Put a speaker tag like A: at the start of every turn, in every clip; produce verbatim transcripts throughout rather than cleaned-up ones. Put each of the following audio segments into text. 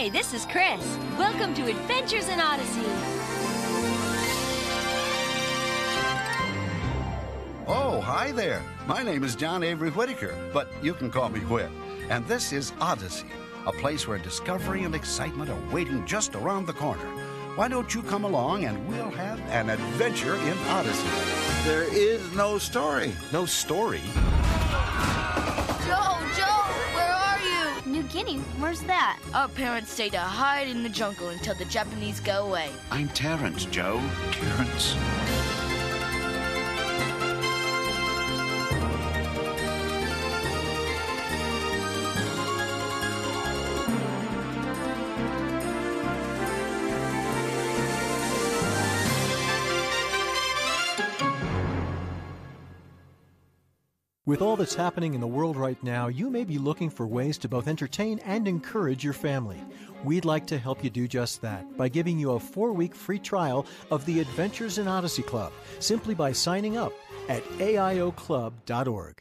A: Hey, this is Chris. Welcome to Adventures in Odyssey.
B: Oh, hi there. My name is John Avery Whitaker, but you can call me Whit. And this is Odyssey, a place where discovery and excitement are waiting just around the corner. Why don't you come along and we'll have an adventure in Odyssey?
C: There is no story.
D: No story?
E: Joe, Joe, where are you?
F: New Guinea, where's that?
E: Our parents say to hide in the jungle until the Japanese go away.
B: I'm Terrence, Joe.
C: Terrence.
G: With all that's happening in the world right now, you may be looking for ways to both entertain and encourage your family. We'd like to help you do just that by giving you a four-week free trial of the Adventures in Odyssey Club, simply by signing up at A I O club dot org.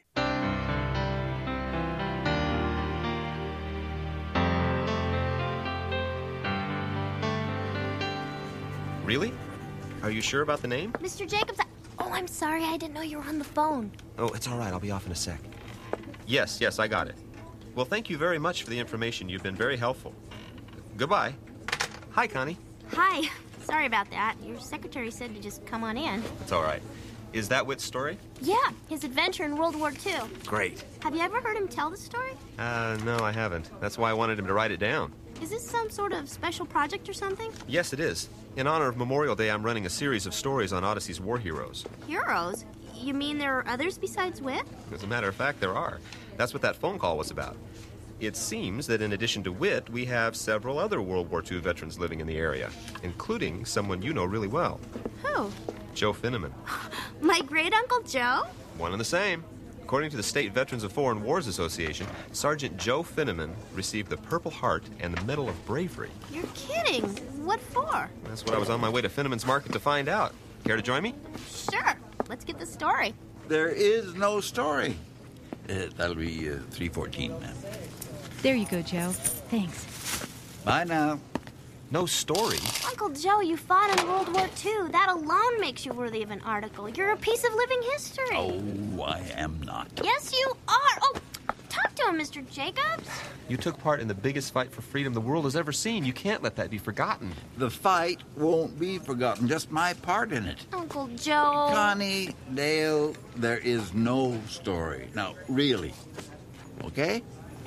D: Really? Are you sure about the name?
F: Mister Jacobs, I... oh, I'm sorry. I didn't know you were on the phone.
D: Oh, it's all right. I'll be off in a sec. Yes, yes, I got it. Well, thank you very much for the information. You've been very helpful. Goodbye. Hi, Connie.
F: Hi. Sorry about that. Your secretary said to just come on in.
D: It's all right. Is that Whit's story?
F: Yeah, his adventure in World War Two.
D: Great.
F: Have you ever heard him tell the story?
D: Uh, no, I haven't. That's why I wanted him to write it down.
F: Is this some sort of special project or something?
D: Yes, it is. In honor of Memorial Day, I'm running a series of stories on Odyssey's war heroes.
F: Heroes? You mean there are others besides Whit?
D: As a matter of fact, there are. That's what that phone call was about. It seems that in addition to Whit, we have several other World War Two veterans living in the area, including someone you know really well.
F: Who?
D: Joe Finneman.
F: My great-uncle Joe?
D: One and the same. According to the State Veterans of Foreign Wars Association, Sergeant Joe Finneman received the Purple Heart and the Medal of Bravery.
F: You're kidding. What for?
D: That's what I was on my way to Finneman's Market to find out. Care to join me?
F: Sure. Let's get the story.
C: There is no story. Uh, that'll be uh, three fourteen, ma'am.
A: There you go, Joe. Thanks.
C: Bye now.
D: No story?
F: Uncle Joe, you fought in World War Two. That alone makes you worthy of an article. You're a piece of living history.
C: Oh, I am not.
F: Yes, you are. Oh, talk to him, Mister Jacobs.
D: You took part in the biggest fight for freedom the world has ever seen. You can't let that be forgotten.
C: The fight won't be forgotten, just my part in it.
F: Uncle Joe.
C: Connie, Dale, there is no story. Now, really. Okay?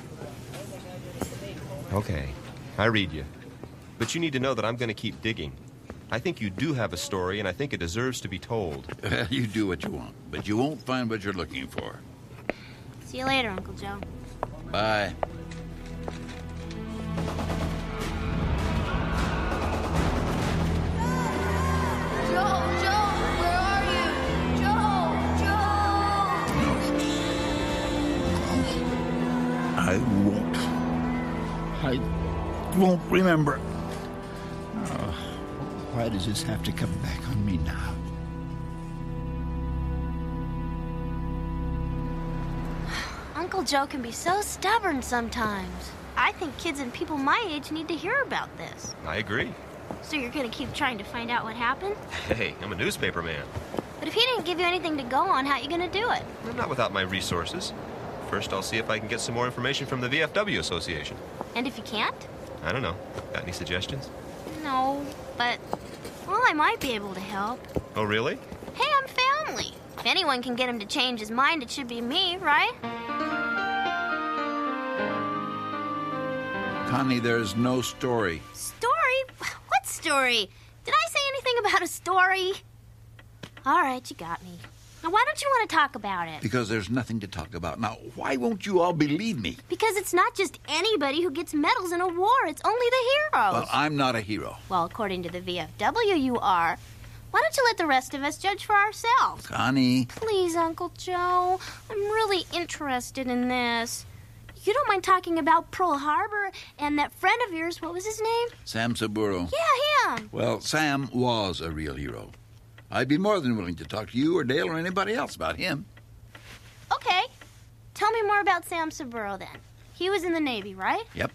D: Okay. I read you. But you need to know that I'm going to keep digging. I think you do have a story, and I think it deserves to be told.
C: You do what you want, but you won't find what you're looking for.
F: See you later, Uncle Joe.
C: Bye.
E: Joe, Joe, where are you? Joe, Joe!
C: I won't. I won't remember. Oh, why does this have to come back on me now?
F: Uncle Joe can be so stubborn sometimes. I think kids and people my age need to hear about this.
D: I agree.
F: So you're going to keep trying to find out what happened?
D: Hey, I'm a newspaper man.
F: But if he didn't give you anything to go on, how are you going to do it?
D: I'm not without my resources. First, I'll see if I can get some more information from the V F W Association.
F: And if you can't?
D: I don't know. Got any suggestions?
F: No, but, well, I might be able to help.
D: Oh, really?
F: Hey, I'm family. If anyone can get him to change his mind, it should be me, right?
C: Connie, there's no story.
F: Story? What story? Did I say anything about a story? All right, you got me. Now, why don't you want to talk about it?
C: Because there's nothing to talk about. Now, why won't you all believe me?
F: Because it's not just anybody who gets medals in a war. It's only the heroes.
C: Well, I'm not a hero.
F: Well, according to the V F W, you are. Why don't you let the rest of us judge for ourselves?
C: Connie.
F: Please, Uncle Joe. I'm really interested in this. You don't mind talking about Pearl Harbor and that friend of yours, what was his name?
C: Sam Saburo.
F: Yeah, him.
C: Well, Sam was a real hero. I'd be more than willing to talk to you or Dale or anybody else about him.
F: Okay. Tell me more about Sam Saburo, then. He was in the Navy, right?
C: Yep.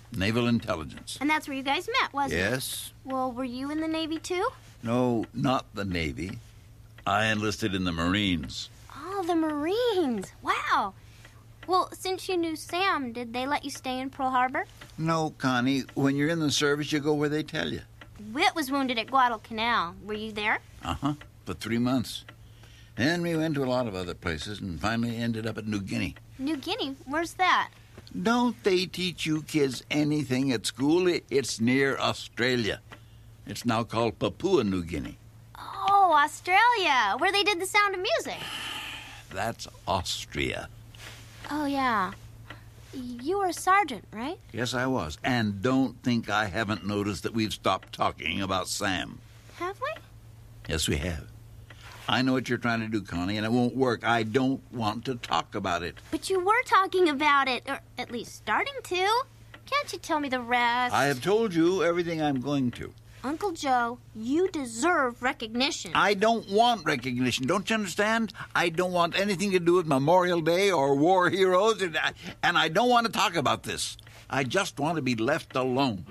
C: Naval Intelligence.
F: And that's where you guys met, wasn't it?
C: Yes.
F: Well, were you in the Navy too?
C: No, not the Navy. I enlisted in the Marines.
F: Oh, the Marines. Wow. Well, since you knew Sam, did they let you stay in Pearl Harbor?
C: No, Connie. When you're in the service, you go where they tell you.
F: Whit was wounded at Guadalcanal. Were you there?
C: Uh-huh. For three months. And we went to a lot of other places and finally ended up at New Guinea.
F: New Guinea? Where's that?
C: Don't they teach you kids anything at school? It's near Australia. It's now called Papua New Guinea.
F: Oh, Australia, where they did The Sound of Music.
C: That's Austria.
F: Oh, yeah. You were a sergeant, right?
C: Yes, I was. And don't think I haven't noticed that we've stopped talking about Sam.
F: Have we?
C: Yes, we have. I know what you're trying to do, Connie, and it won't work. I don't want to talk about it.
F: But you were talking about it, or at least starting to. Can't you tell me the rest?
C: I have told you everything I'm going to.
F: Uncle Joe, you deserve recognition.
C: I don't want recognition. Don't you understand? I don't want anything to do with Memorial Day or war heroes, and I, and I don't want to talk about this. I just want to be left alone.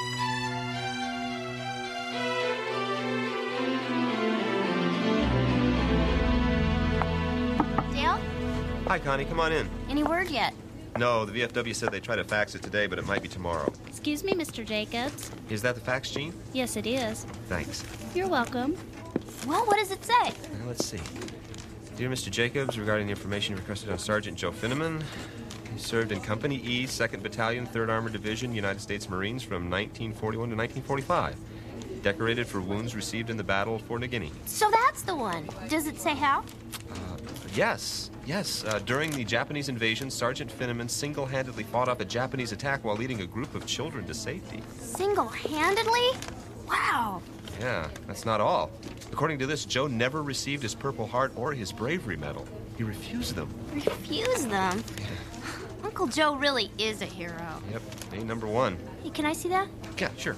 F: Dale?
D: Hi, Connie. Come on in.
F: Any word yet?
D: No, the V F W said they tried to fax it today, but it might be tomorrow.
H: Excuse me, Mister Jacobs.
D: Is that the fax, Gene?
H: Yes, it is.
D: Thanks.
H: You're welcome.
F: Well, what does it say?
D: Now, let's see. Dear Mister Jacobs, regarding the information requested on Sergeant Joe Finneman, he served in Company E, second Battalion, third Armored Division, United States Marines from nineteen forty-one to nineteen forty-five. Decorated for wounds received in the Battle for New Guinea.
F: So that's the one. Does it say how?
D: Uh, yes, yes. Uh, during the Japanese invasion, Sergeant Finneman single-handedly fought off a Japanese attack while leading a group of children to safety.
F: Single-handedly? Wow.
D: Yeah, that's not all. According to this, Joe never received his Purple Heart or his Bravery Medal. He refused them.
F: Refuse them? Uncle Joe really is a hero.
D: Yep, A number one.
F: Hey, can I see that?
D: Yeah, sure.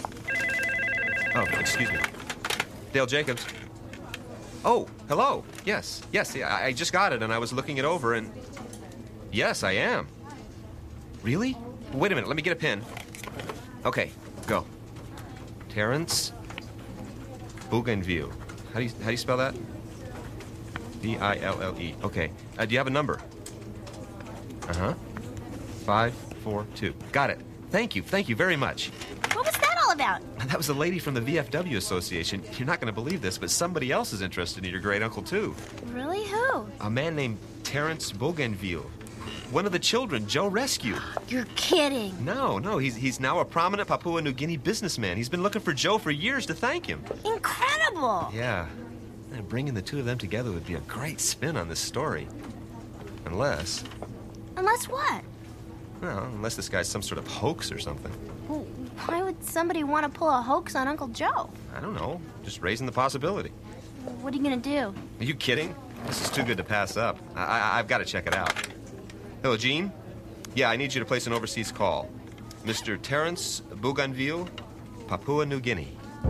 D: Oh, excuse me. Dale Jacobs. Oh, hello. Yes, yes, yeah, I just got it, and I was looking it over, and... Yes, I am. Really? Wait a minute, let me get a pen. Okay, go. Terrence Bougainville. How do you, how do you spell that? V I L L E. Okay. Uh, do you have a number? Uh-huh. Five, four, two. Got it. Thank you. Thank you very much.
F: What was that all about?
D: That was a lady from the V F W Association. You're not going to believe this, but somebody else is interested in your great-uncle, too.
F: Really? Who?
D: A man named Terrence Bougainville. One of the children Joe rescued.
F: You're kidding.
D: No, no, he's, he's now a prominent Papua New Guinea businessman. He's been looking for Joe for years to thank him.
F: Incredible.
D: Yeah. And bringing the two of them together would be a great spin on this story. Unless...
F: Unless what?
D: Well, unless this guy's some sort of hoax or something.
F: Well, why would somebody want to pull a hoax on Uncle Joe?
D: I don't know. Just raising the possibility.
F: What are you going to do?
D: Are you kidding? This is too good to pass up. I, I, I've got to check it out. Hello, Gene? Yeah, I need you to place an overseas call. Mister Terrence Bougainville, Papua New Guinea.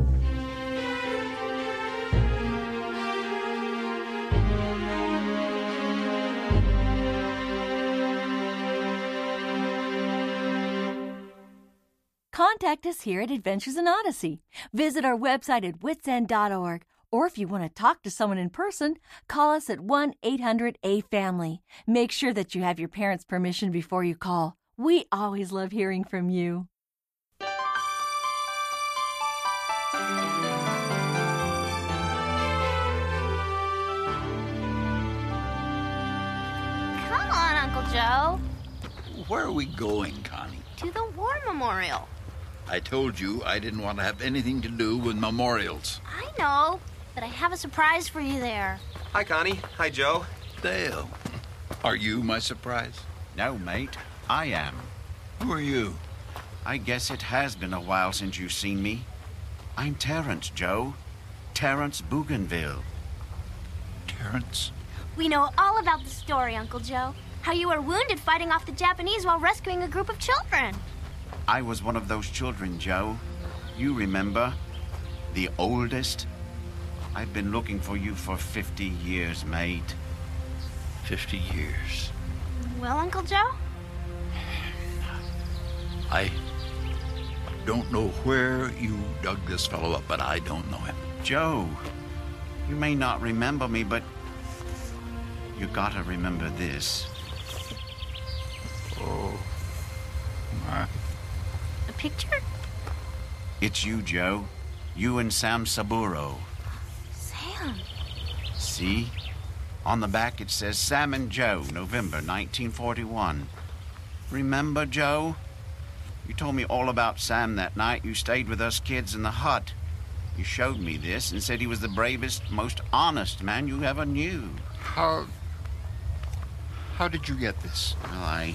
I: Contact us here at Adventures in Odyssey. Visit our website at wits end dot org. Or if you want to talk to someone in person, call us at one eight hundred A family. Make sure that you have your parents' permission before you call. We always love hearing from you.
F: Come on, Uncle Joe.
C: Where are we going, Connie?
F: To the War Memorial.
C: I told you I didn't want to have anything to do with memorials.
F: I know, but I have a surprise for you there.
D: Hi, Connie. Hi, Joe.
C: Dale, are you my surprise?
B: No, mate. I am.
C: Who are you?
B: I guess it has been a while since you've seen me. I'm Terrence, Joe. Terrence Bougainville.
C: Terrence?
F: We know all about the story, Uncle Joe. How you were wounded fighting off the Japanese while rescuing a group of children.
B: I was one of those children, Joe. You remember? The oldest? I've been looking for you for fifty years, mate.
C: Fifty years.
F: Well, Uncle Joe?
C: I don't know where you dug this fellow up, but I don't know him.
B: Joe, you may not remember me, but you gotta remember this.
C: Oh, my.
F: A picture?
B: It's you, Joe. You and Sam Saburo.
F: Sam.
B: See? On the back it says Sam and Joe, November nineteen forty-one. Remember, Joe? You told me all about Sam that night you stayed with us kids in the hut. You showed me this and said he was the bravest, most honest man you ever knew.
C: How... How did you get this?
B: Well, I...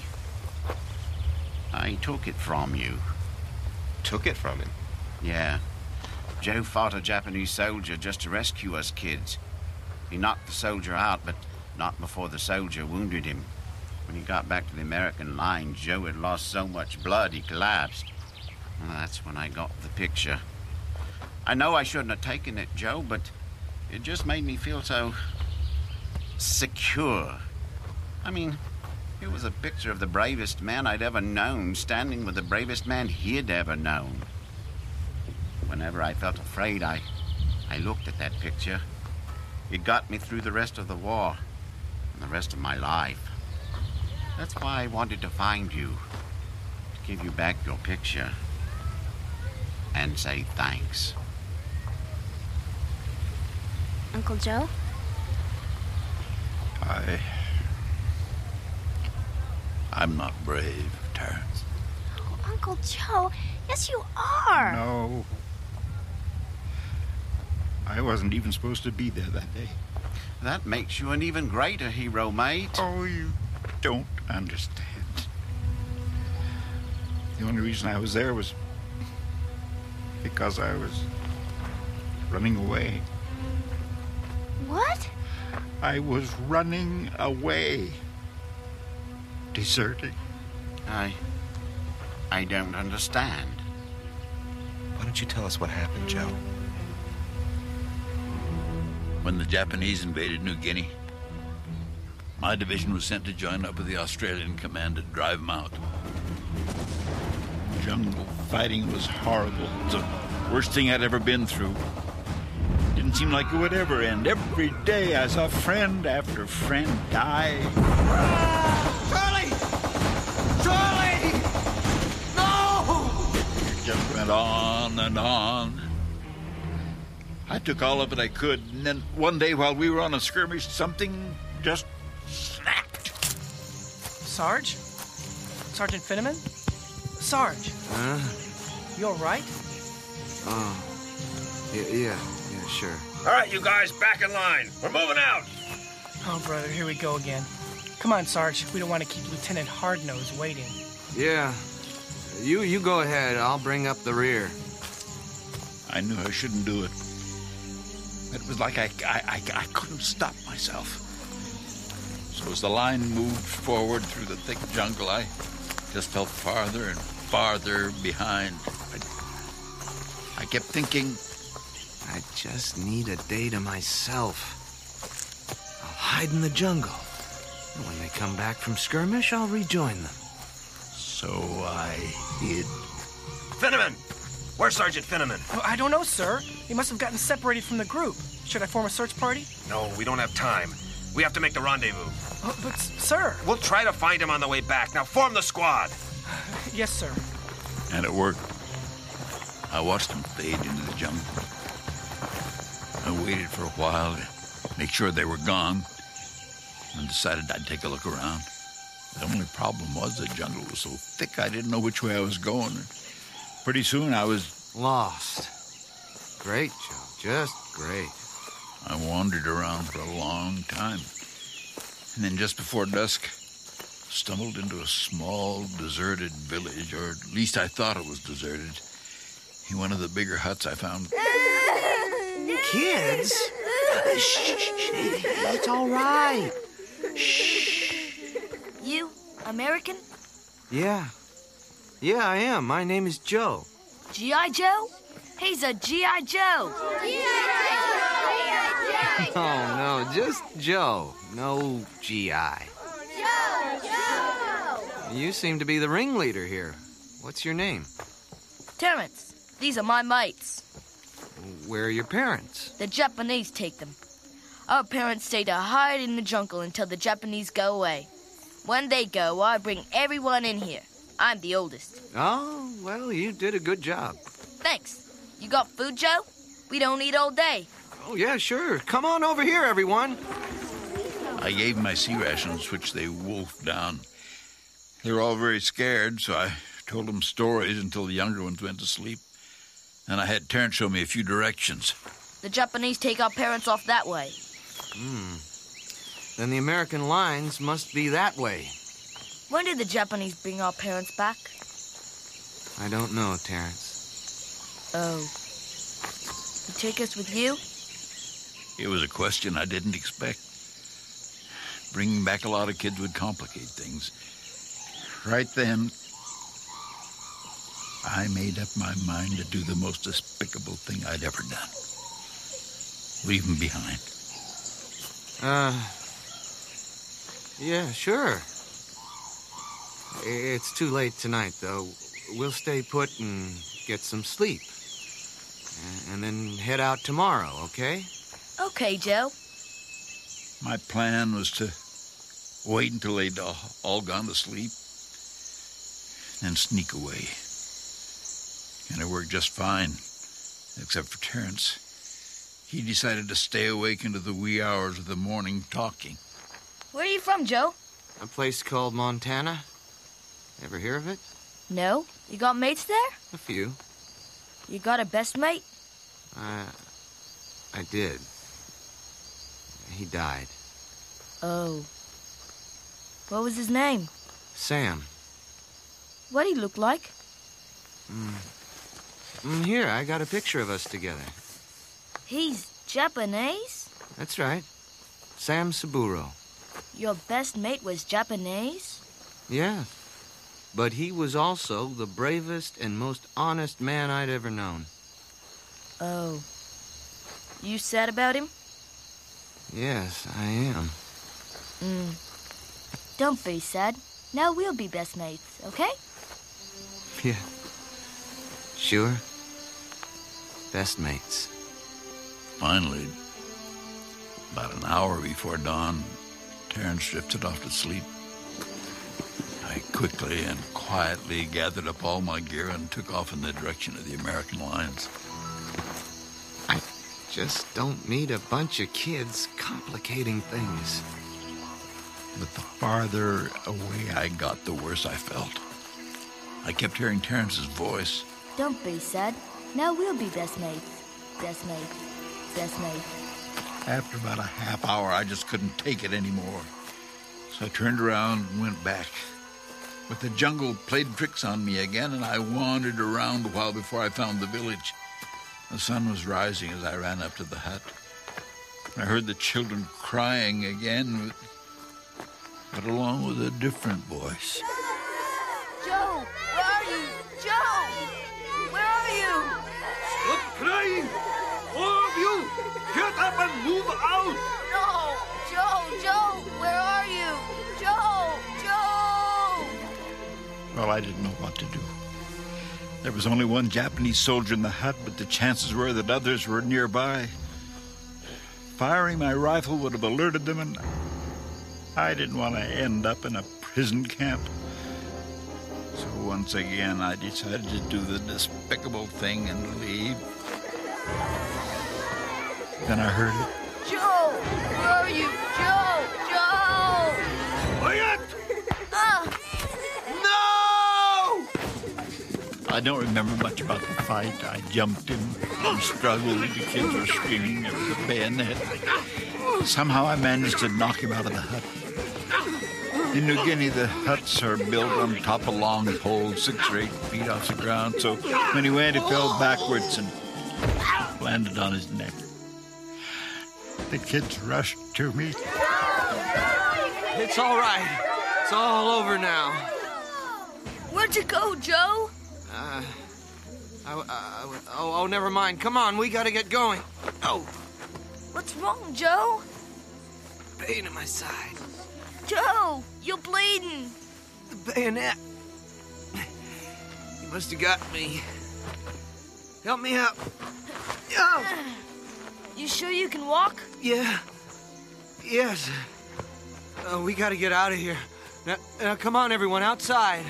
B: I took it from you.
D: Took it from him?
B: Yeah. Joe fought a Japanese soldier just to rescue us kids. He knocked the soldier out, but not before the soldier wounded him. When he got back to the American lines, Joe had lost so much blood he collapsed. Well, that's when I got the picture. I know I shouldn't have taken it, Joe, but it just made me feel so secure. I mean, it was a picture of the bravest man I'd ever known, standing with the bravest man he'd ever known. Whenever I felt afraid, I, I looked at that picture. It got me through the rest of the war and the rest of my life. That's why I wanted to find you, to give you back your picture and say thanks.
F: Uncle Joe?
C: I... I'm not brave, Terrence.
F: Oh, Uncle Joe, yes you are.
J: No. I wasn't even supposed to be there that day.
B: That makes you an even greater hero, mate.
J: Oh, you don't understand. The only reason I was there was because I was running away.
F: What?
J: I was running away. Deserting.
B: I... I don't understand.
D: Why don't you tell us what happened, Joe?
C: When the Japanese invaded New Guinea, my division was sent to join up with the Australian command to drive them out.
J: Jungle fighting was horrible. It's the worst thing I'd ever been through. Didn't seem like it would ever end. Every day I saw friend after friend die.
C: Charlie! Charlie! No!
J: It just went on and on. I took all of it I could, and then one day while we were on a skirmish, something just snapped.
K: Sarge? Sergeant Finneman? Sarge?
L: Huh?
K: You all right?
L: Oh, yeah, yeah, yeah, sure.
M: All right, you guys, back in line. We're moving out.
K: Oh, brother, here we go again. Come on, Sarge. We don't want to keep Lieutenant Hardnose waiting.
L: Yeah. You, you go ahead. I'll bring up the rear.
J: I knew I shouldn't do it. It was like I, I, I, I couldn't stop myself. So as the line moved forward through the thick jungle, I just felt farther and farther behind. I, I kept thinking,
L: I just need a day to myself. I'll hide in the jungle. And when they come back from skirmish, I'll rejoin them.
J: So I hid.
M: Finneman! Where's Sergeant Finneman?
K: Oh, I don't know, sir. He must have gotten separated from the group. Should I form a search party?
M: No, we don't have time. We have to make the rendezvous.
K: Oh, but, sir...
M: We'll try to find him on the way back. Now form the squad.
K: Yes, sir.
C: And it worked. I watched them fade into the jungle. I waited for a while to make sure they were gone, and decided I'd take a look around. The only problem was the jungle was so thick I didn't know which way I was going. Pretty soon I was...
L: Lost. Great, Joe. Just great.
C: I wandered around for a long time. And then just before dusk, stumbled into a small, deserted village, or at least I thought it was deserted. In one of the bigger huts I found...
L: Kids? Shh, it's all right. Shh.
E: You, American?
L: Yeah. Yeah, I am. My name is Joe.
E: G I. Joe? He's a G I. Joe.
L: Oh, no, just Joe. No G I. Joe, Joe! You seem to be the ringleader here. What's your name?
E: Terrence, these are my mates.
L: Where are your parents?
E: The Japanese take them. Our parents stay to hide in the jungle until the Japanese go away. When they go, I bring everyone in here. I'm the oldest.
L: Oh, well, you did a good job.
E: Thanks. You got food, Joe? We don't eat all day.
L: Oh, yeah, sure. Come on over here, everyone.
C: I gave my sea rations, which they wolfed down. They were all very scared, so I told them stories until the younger ones went to sleep. And I had Terrence show me a few directions.
E: The Japanese take our parents off that way.
L: Hmm. Then the American lines must be that way.
E: When did the Japanese bring our parents back?
L: I don't know, Terrence.
E: Oh. You take us with you?
C: It was a question I didn't expect. Bringing back a lot of kids would complicate things. Right then, I made up my mind to do the most despicable thing I'd ever done. Leave them behind.
L: Uh, yeah, sure. It's too late tonight, though. We'll stay put and get some sleep. And then head out tomorrow, okay?
E: Okay, Joe.
C: My plan was to wait until they'd all gone to sleep, then sneak away. And it worked just fine, except for Terrence. He decided to stay awake into the wee hours of the morning talking.
E: Where are you from, Joe?
L: A place called Montana. Ever hear of it?
E: No. You got mates there?
L: A few.
E: You got a best mate?
L: Uh, I did. He died.
E: Oh. What was his name?
L: Sam.
E: What'd he look like?
L: Mm. Mm, here, I got a picture of us together.
E: He's Japanese?
L: That's right. Sam Saburo.
E: Your best mate was Japanese?
L: Yeah. But he was also the bravest and most honest man I'd ever known.
E: Oh. You sad about him?
L: Yes, I am.
E: Mm. Don't be sad. Now we'll be best mates, okay?
L: Yeah. Sure. Best mates.
C: Finally, about an hour before dawn, Terrence drifted off to sleep. I quickly and quietly gathered up all my gear and took off in the direction of the American lines.
L: I just don't need a bunch of kids complicating things.
C: But the farther away I got, the worse I felt. I kept hearing Terrence's voice.
E: Don't be sad. Now we'll be best mates. Best mates. Best mates.
C: After about a half hour, I just couldn't take it anymore. So I turned around and went back. But the jungle played tricks on me again, and I wandered around a while before I found the village. The sun was rising as I ran up to the hut. I heard the children crying again, but along with a different voice.
E: Joe, where are you? Joe, where are you?
N: Stop crying! All of you, get up and move out!
E: No, Joe, Joe, where are you? Joe, Joe!
C: Well, I didn't know what to do. There was only one Japanese soldier in the hut, but the chances were that others were nearby. Firing my rifle would have alerted them, and I didn't want to end up in a prison camp. So once again, I decided to do the despicable thing and leave. Then I heard it.
E: Joe, where are you? Joe, Joe!
N: Quiet!
E: Ah!
C: I don't remember much about the fight. I jumped in and struggled. The kids were screaming. There was a bayonet. Somehow I managed to knock him out of the hut. In New Guinea, the huts are built on top of long poles, six or eight feet off the ground. So when he went, he fell backwards and landed on his neck. The kids rushed to me.
L: It's all right. It's all over now.
E: Where'd you go, Joe?
L: Uh, I, I, oh, oh, never mind. Come on, we gotta get going. Oh.
E: What's wrong, Joe?
L: Pain in my side.
E: Joe, you're bleeding.
L: The bayonet. He must have got me. Help me out. Oh.
E: You sure you can walk?
L: Yeah. Yes. Uh, we gotta get out of here. Now, now, come on, everyone, outside.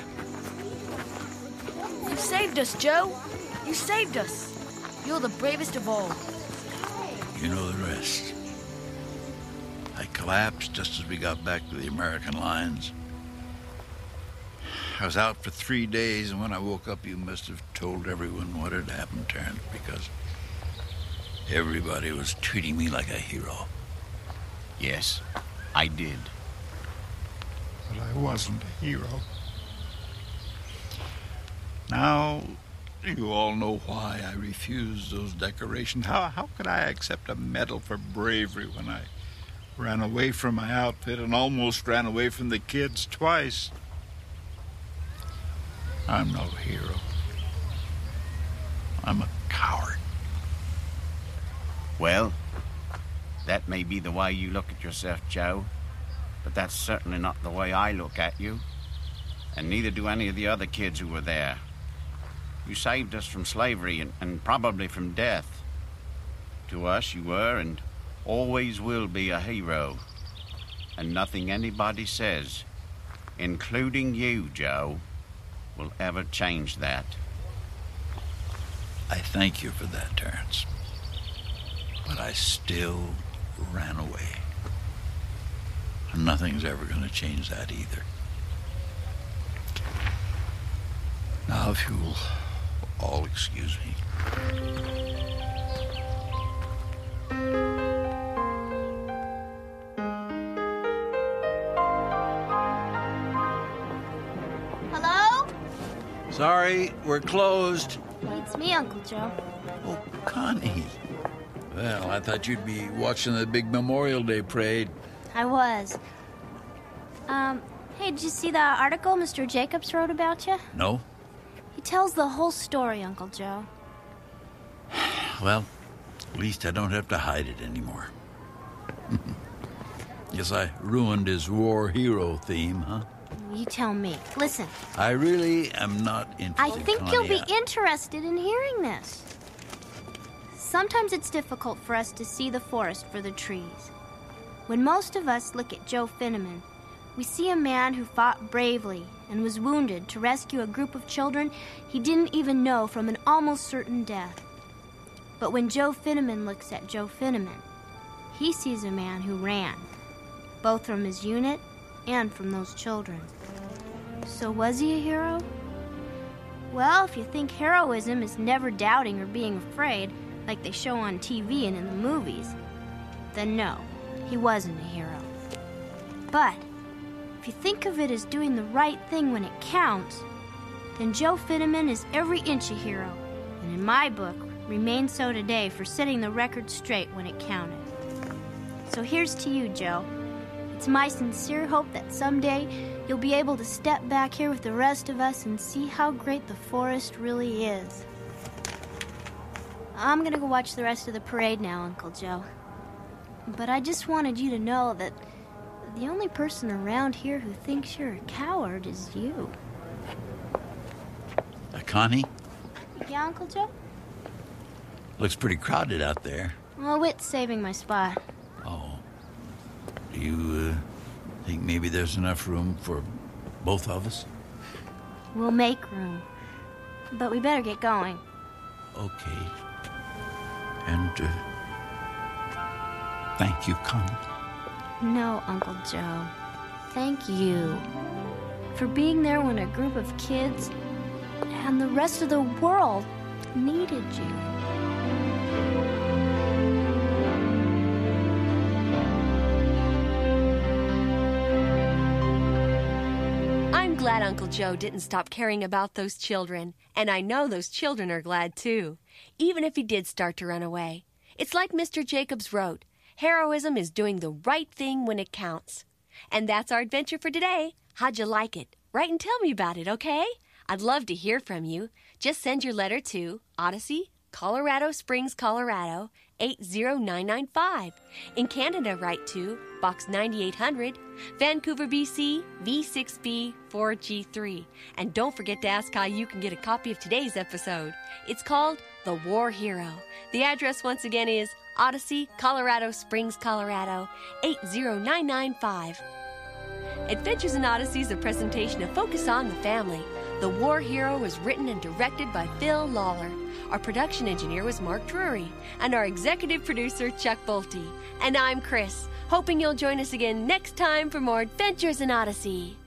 E: You saved us, Joe. You saved us. You're the bravest of all.
C: You know the rest. I collapsed just as we got back to the American lines. I was out for three days, and when I woke up, you must have told everyone what had happened, Terrence, because everybody was treating me like a hero.
O: Yes, I did.
J: But I wasn't a hero. Now, you all know why I refused those decorations. How, how could I accept a medal for bravery when I ran away from my outfit and almost ran away from the kids twice? I'm no hero. I'm a coward.
O: Well, that may be the way you look at yourself, Joe, but that's certainly not the way I look at you, and neither do any of the other kids who were there. You saved us from slavery and, and probably from death. To us, you were and always will be a hero, and nothing anybody says, including you, Joe, will ever change that.
C: I thank you for that, Terrence. But I still ran away. And nothing's ever going to change that either. Now, if you'll all excuse me.
F: Hello?
C: Sorry, we're closed.
F: It's me, Uncle Joe.
C: Oh, Connie. Well, I thought you'd be watching the big Memorial Day parade.
F: I was. Um, hey, did you see the article Mister Jacobs wrote about you?
C: No?
F: He tells the whole story, Uncle Joe.
C: Well, at least I don't have to hide it anymore. Guess I ruined his war hero theme, huh?
F: You tell me. Listen.
C: I really am not interested.
F: I think
C: Connie.
F: you'll be interested in hearing this. Sometimes it's difficult for us to see the forest for the trees. When most of us look at Joe Finneman, we see a man who fought bravely and was wounded to rescue a group of children he didn't even know from an almost certain death. But when Joe Finneman looks at Joe Finneman, he sees a man who ran, both from his unit and from those children. So was he a hero? Well, if you think heroism is never doubting or being afraid, like they show on T V and in the movies, then no, he wasn't a hero. But if you think of it as doing the right thing when it counts, then Joe Finneman is every inch a hero, and in my book, remains so today for setting the record straight when it counted. So here's to you, Joe. It's my sincere hope that someday you'll be able to step back here with the rest of us and see how great the forest really is. I'm gonna go watch the rest of the parade now, Uncle Joe. But I just wanted you to know that the only person around here who thinks you're a coward is you.
C: Uh, Connie?
F: Yeah, Uncle Joe?
C: Looks pretty crowded out there.
F: Well, Whit's saving my spot.
C: Oh. Do you uh, think maybe there's enough room for both of us?
F: We'll make room. But we better get going.
C: Okay. And, uh, thank you, Connie.
F: No, Uncle Joe. Thank you for being there when a group of kids and the rest of the world needed you.
I: I'm glad Uncle Joe didn't stop caring about those children, and I know those children are glad too, even if he did start to run away. It's like Mister Jacobs wrote, heroism is doing the right thing when it counts. And that's our adventure for today. How'd you like it? Write and tell me about it, okay? I'd love to hear from you. Just send your letter to Odyssey, Colorado Springs, Colorado, eight zero nine nine five. In Canada, write to Box ninety-eight hundred, Vancouver, B C, V six B four G three. And don't forget to ask how you can get a copy of today's episode. It's called The War Hero. The address once again is Odyssey, Colorado Springs, Colorado, eight zero nine nine five. Adventures in Odyssey is a presentation of Focus on the Family. The War Hero was written and directed by Phil Lawler. Our production engineer was Mark Drury, and our executive producer, Chuck Bolte. And I'm Chris, hoping you'll join us again next time for more Adventures in Odyssey.